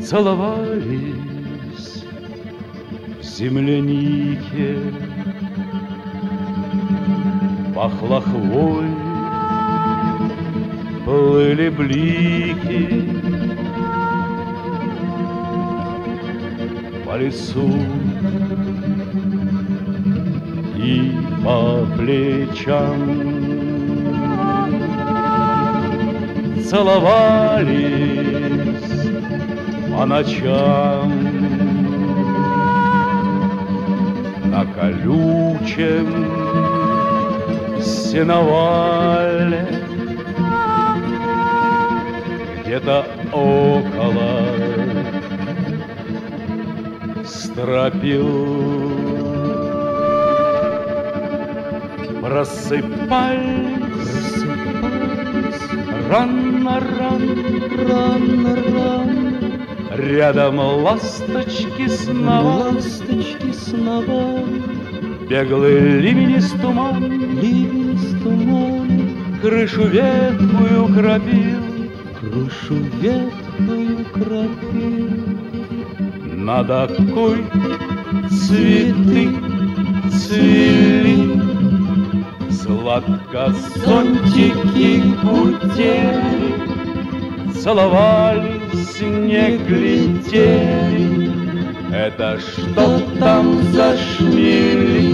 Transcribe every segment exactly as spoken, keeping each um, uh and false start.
целовались в землянике, пахло хвой, плыли блики по лицу и по плечам. Целовались по ночам на колючем сеновале, где-то около стропил. Просыпались рано, рано, рано, рано, рядом ласточки сновали, ласточки сновали, беглый ливнест туман, ливнест туман, крышу ветхую кропил, крышу ветхую кропил. Над окой цветы цвели, сладко зонтики гудели, целовались, не глядели. Это что там за шмели?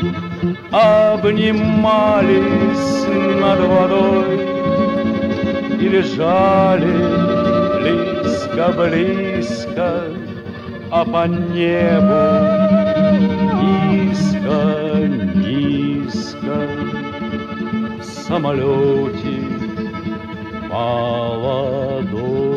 Обнимались над водой и лежали близко-близко, а по небу низко-низко в самолете молодой.